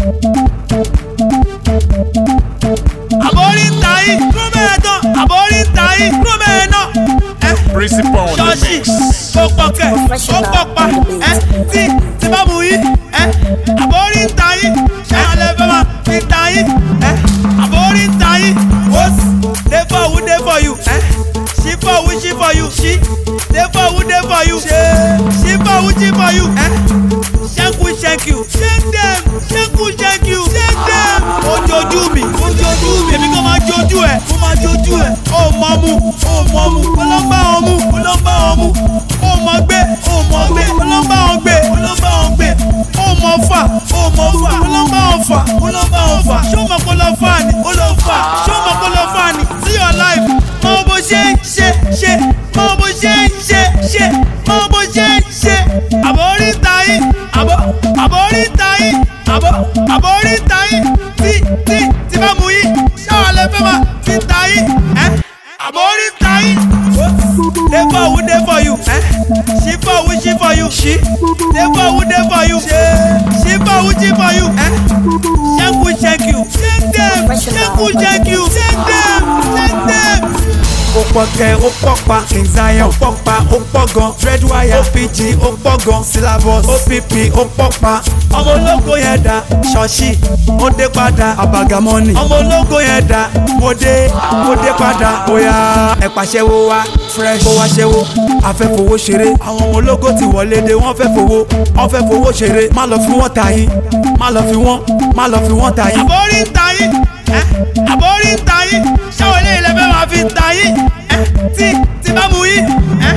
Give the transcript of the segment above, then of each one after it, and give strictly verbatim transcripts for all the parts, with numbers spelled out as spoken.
Àbórí ń ta yín, kúrò bẹ́ẹ̀ tán. Àbórí ń ta yín, kúrò bẹ́ẹ̀ náà. Principal on the Ṣọ́ọ̀ṣì, mix. ó pọ̀ kẹ̀, ó pọ̀ pa. Tí tí bá mú yín, àbórí ń ta yín. Ṣẹ́yìn lè fẹ́ máa fi ta yín. Àbórí ń ta yín. What's dey for who dey for you? She for who she for you? She dey for who dey for you? She for who she for you? Shank who shank you? Shank them, shank who shank you? Shank them. Ojojú mi, ojojú mi. Èmi kò máa jojú ẹ̀, kò máa jojú ẹ̀. Ó mọ̀ mú, ó mọ̀ mú. Olóńgbà ọmú, olóńgbà ọmú. Ó mọ̀ gbé, ó mọ̀ gbé. Olóńgbà ọ̀ gbé, olóńgbà ọ̀ gbé. Ó mọ̀ fà, ó mọ̀ fà. Olóńgbà ọ̀ fà, olóńgbà ọ̀ fà. Ṣé o mọ̀ kó lọ fà ni? Ó lọ fà. Ṣé o mọ̀ kó lọ fà ni? See your life. Mọ bó ṣe ń ṣe ṣe. Mọ bó ṣe ń ṣe ṣe. Mọ bó ṣe ń ṣe. Àbórí ń ta yín. Àbó àbórí ń ta yín. Àbó àbórí ń ta yín. Tí tí tí bá mú yín. Ṣáà lè fẹ́ máa fi ta yín. Àbórí ń ta yín. Dey for who dey for you? She for who she for you? She dey for who dey for you? She for who she for you? Shank who shank you? Shank them. Shank who shank you? Shank them. Shank them. Ó pọ̀ kẹ́, ó pọ̀ pa, King Zion, ó pọ̀ pa, ó pọ̀ gan, Dreadwire, O P G, ó pọ̀ gan, Syllabus, O P P, ó pọ̀ pa. Ọmọ ológo yẹn dá, Ṣọ́ọ̀ṣì, mo dé padà, Àbàgàmọ́nì. Ọmọ ológo yẹn dá, mo dé, mo dé padà. Bóyá ẹ pàṣẹwó wa, fresh, kó wá ṣẹ́wó, a fẹ́ fowó ṣeré. Àwọn ọmọ ológo ti wọlé dé, wọ́n fẹ́ fowó, wọ́n fẹ́ fowó ṣeré. Má lọ fi wọ́n ta yín, má lọ fi wọ́n, má lọ fi wọ́n ta yín. Àbórí ń ta yín, àbórí ń ta yín, ṣáwọ́ ilé ilẹ̀ fẹ́ máa fi ta yín. Tí tí bá mú yín,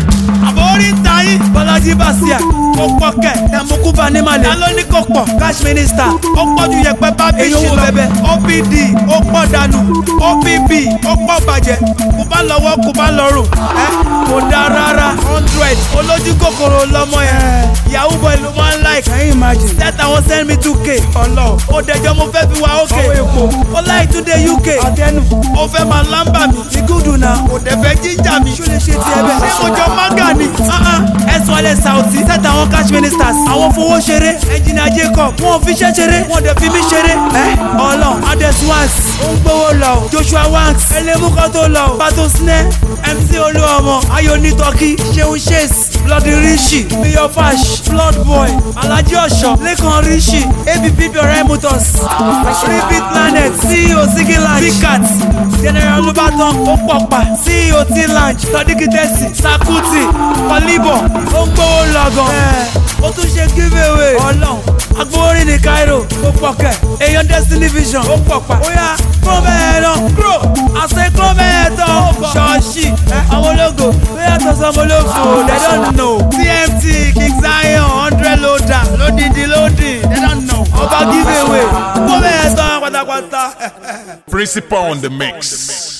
àbórí ń ta yín. Bọ́lájí Bàsíà, ó pọ̀ kẹ̀, Dàmókù Banímàlè. Ta ló ní kò pọ̀? Cash Minister, ó pọ̀ ju yẹpẹ bá bí ṣe lọ. Bẹ̀bẹ̀ O P D, ó pọ̀ dànù. O P P, ó pọ̀ bàjẹ́. Kò bá lọ́wọ́, kò bá lọ́rùn. Kò dá rárá. hundred, olójú kòkòrò lọ́mọ yẹn. Yahoo boy ló máa ń like. Can you imagine? Set àwọn send me two K. Ọlọ́, ó dẹjọ́ mo fẹ́ fi wá òkè. Ọwọ́ èpo. Ó láì tún dé U K. Àtẹnu. Ó fẹ́ máa lámbà mi. Ti gúdù náà. Kò dẹ̀ fẹ́ jíjà mi. Ṣó lè ṣe tiẹ̀ bẹ́ẹ̀? Ṣé mo jọ mága ni? Ẹ̀sùn alẹ́ Sauti. Set àwọn Cash Ministers. Àwọn fowó ṣeré. Engineer Jacob. Wọ́n fi iṣẹ́ ṣeré. Wọ́n dẹ̀ fi mí ṣeré. Ọlọ́, Ades Wanks. Ó ń gbowó lọ. Joshua Wanks. Ẹlẹ́mú kan tó lọ. Baton Snare. M C Olúọmọ. Ayọ̀ ní Turkey. Ṣeun Chase. Bloody Rishi. Mayor Fash. Flood Boy. Alhaji Ọ̀ṣọ́. Lẹ́kan Rishi. A B P Bẹ̀rẹ̀ Motors. Repeat Planet. C E O Ziggy Lounge. Big Cat. General Olúbàdàn. Ó pọ̀ pa. C E O T Lounge. Sadiq Tesi. Sakuti. Kọ́líbọ̀. Ó ń gbowó lọ́gàn. Ó tún ṣe giveaway. Ọlọ́run. Agbórí ní Cairo. Ó pọ̀ kẹ̀. Èèyàn Destiny Vision. Ó pọ̀ pa. Ó yá kúrò bẹ́ẹ̀ náà. Kúrò. Àṣẹ kúrò bẹ́ẹ̀ tán. Ṣọ́ọ̀ṣì. Àwọn ológo. Ó yàtọ̀ sọmọ olófò. They don't know. T M T, King Zion, hundred loader. Lódìdí loading. They don't know. Ọba giveaway. Kúrò bẹ́ẹ̀ tán pátápátá. Principal on the mix.